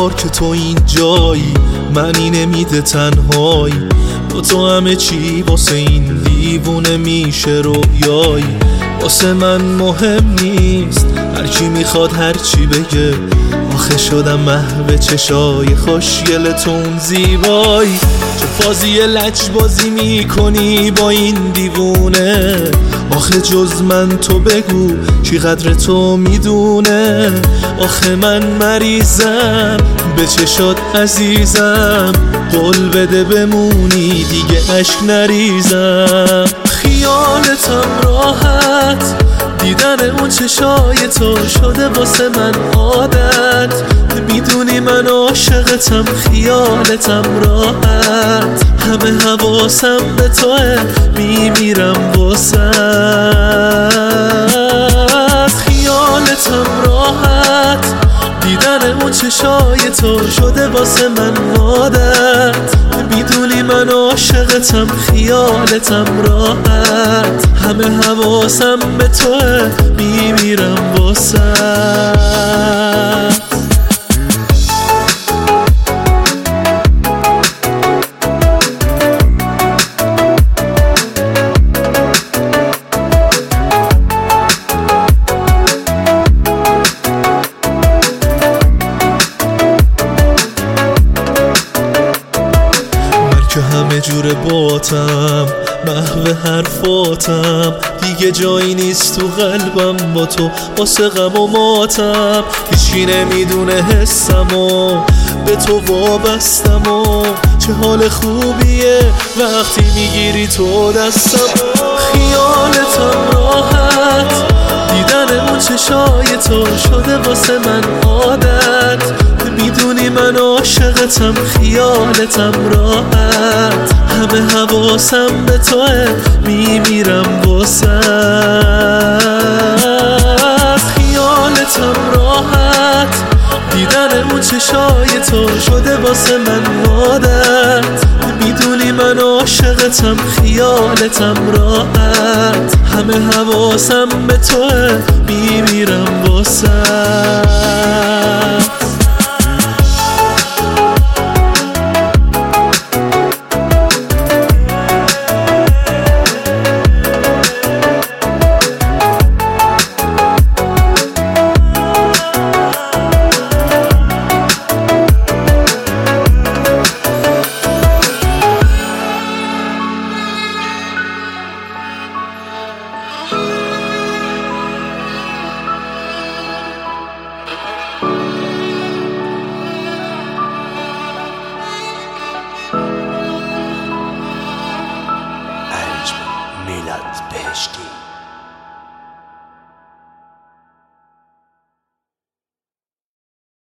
بار که تو این جایی، منی نمیده تنهایی. با تو همه چی واسه این دیوونه میشه رویایی. واسه من مهم نیست هر کی میخواد هر چی بگه، آخه شدم محو چشای خوشگل تو اون زیبایی. چه فازی لج بازی میکنی با این دیوونه، آخه جز من تو بگو کی قدر تو میدونه. آخه من مریضم به چشات عزیزم، قول بده بمونی دیگه اشک نریزم. خیالتم راحت، دیدن اون چشای تو شده واسه من عادت. میدونی من عاشقتم، خیالتم راحت، همه حواسم به توه، میمیرم واسه. خیالتم راحت، دیدن اون چشای تو شده واسه من عادت. میدونی من عاشقتم، خیالتم راحت، همه حواسم به توه، میمیرم واسه. که همه جور باتم، محو حرفاتم، دیگه جایی نیست تو قلبم با تو واسه غم و ماتم. هیچی نمیدونه حسمو، به تو وابستم و چه حال خوبیه وقتی میگیری تو دستم. خیالتم راحت، دیدن اون چشای تو شده واسه من عادت. میدونی من عاشقتم، خیالتم راحت، همه حواسم به توه، میمیرم واسه. خیالتم راحت، دیدن اون چشای تو شده واسه من عادت. میدونی من عاشقتم، خیالتم راحت، همه حواسم به توه، میمیرم واسه. میلاد بهشتی.